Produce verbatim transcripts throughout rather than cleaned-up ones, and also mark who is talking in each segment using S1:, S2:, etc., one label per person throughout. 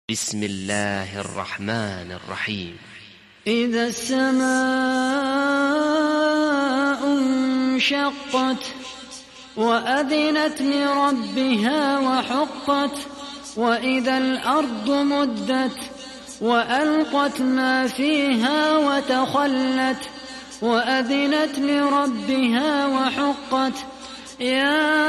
S1: بسم الله الرحمن الرحيم.
S2: إذا السماء انشقت وأذنت لربها وحقت وإذا الأرض مدت وألقت ما فيها وتخلت وأذنت لربها وحقت يا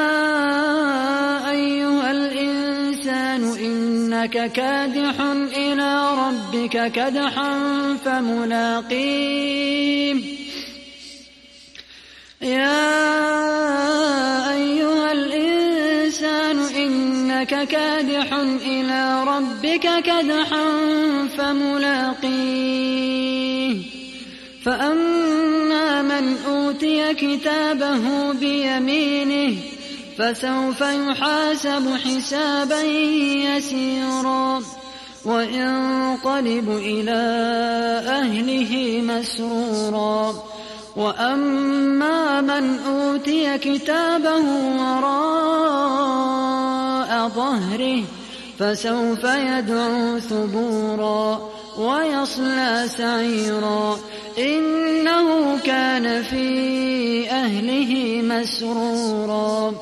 S2: أيها الإنسان إنك كادح إلى ربك كدحا فملاقيه يا أيها الإنسان إنك كادح إلى ربك كدحا فملاقيه فأما من أوتي كتابه بيمينه فسوف يحاسب حسابا يسيرا وينقلب إلى أهله مسرورا وأما من أوتي كتابه وراء ظهره فسوف يدعو ثبورا ويصلى سعيرا إنه كان في أهله مسرورا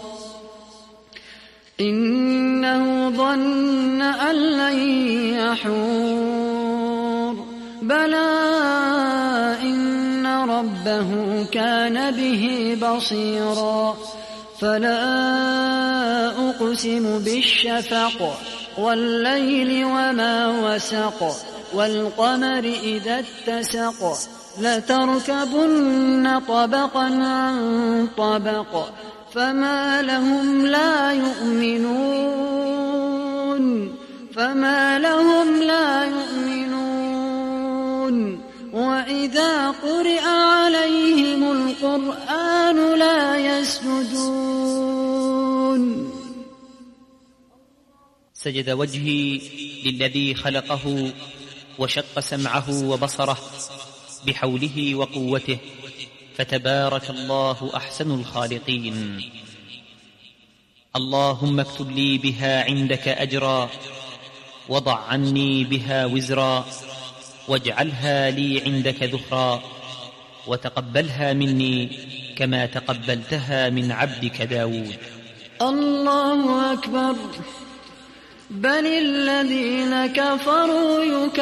S2: إنه ظن أن لن يحور بلى إن ربه كان به بصيرا فلا أقسم بالشفق والليل وما وسق والقمر إذا اتسق لتركبن طبقا عن طبق فما لهم لا يؤمنون فما لهم لا يؤمنون وإذا قرئ عليهم القرآن لا يسجدون.
S3: سجد وجهي للذي خلقه وشق سمعه وبصره بحوله وقوته فتبارك الله أحسن الخالقين. اللهم اكتب لي بها عندك أجرا وضع عني بها وزرا واجعلها لي عندك ذخرا وتقبلها مني كما تقبلتها من عبدك داود.
S2: الله أكبر. بل الذين كفروا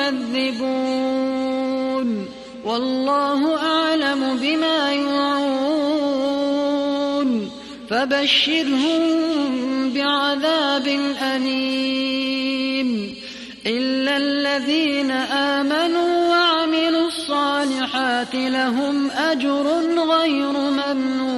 S2: يكذبون والله أعلم بما يوعون فبشرهم بعذاب أليم إلا الذين آمنوا وعملوا الصالحات لهم أجر غير ممنون.